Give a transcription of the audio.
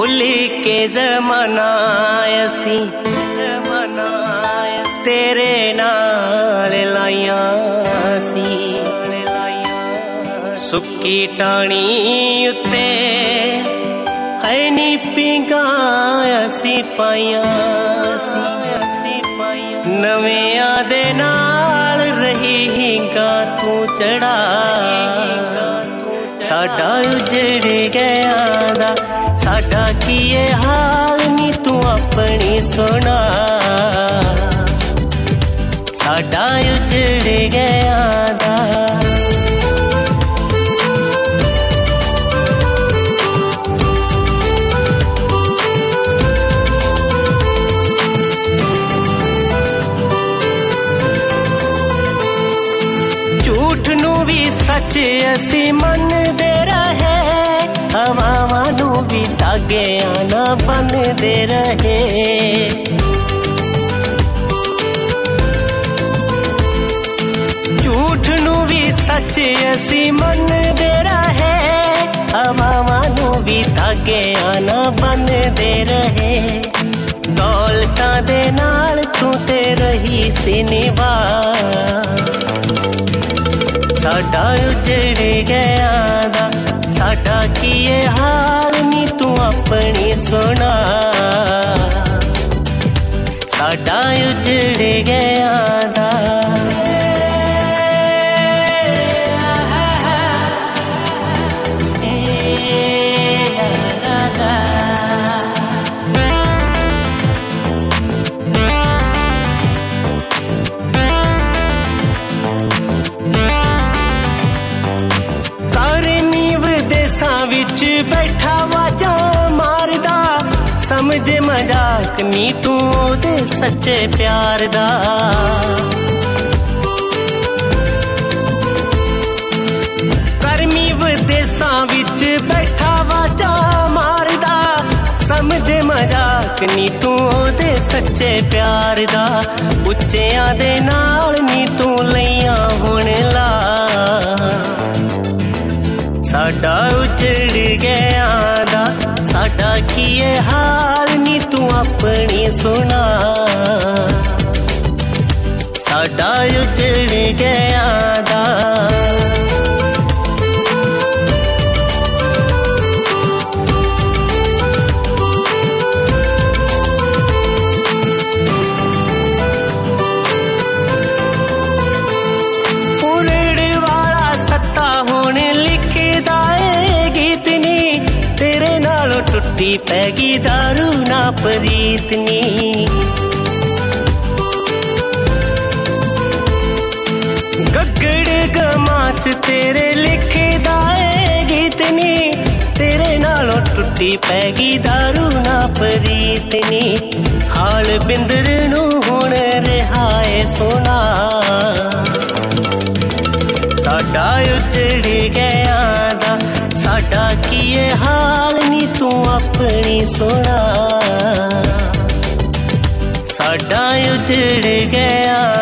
भुल के जमाना असी तेरे नाल लाइया सी सुक्की टाणी उत्ते है नी पिंगा असी पाइया नविया दे नाल रही हिंगा तू चढ़ा साडा उजड़ गया दा साडा किए हाल नी तू अपनी सुना साडा उजड़ गया दा झूठ नू भी सच असी मनदे रहे हवावां नू भी धागे आना बनदे रहे झूठ नू भी सच असी मनदे रहे हवावां नू भी धागे आना बनदे रहे दौलतां दे नाल तू ते रही सी निभा साडा उजड़ गया दा साडा किए हाल नी तू अपनी सुना साडा उजड़ गया दा विच बैठा वाजा मारदा समझे मजाक नी तू ओदे सच्चे प्यार दा गर्मी विदेशा विच बैठा वाजा मारदा समझे मजाक नी तू ओदे सच्चे प्यार दा उच्चियां दे नाल नी तू लईयां हुण ला साडा उजड़ गया दा साडा किए हाल नी तू अपनी सुना साडा उजड़ गया दा टुट्टी पैगी दारू ना प्रीतनी गगड़ गमाच तेरे लिखे दाए गीतनी तेरे नालों टुट्टी पैगी दारू ना प्रीतनी हाल बिंदर नू हुण रिहाए सोना साडा उजड़ गया दा साडा किए हाल नी तू अपनी सुना साडा उजड़ गया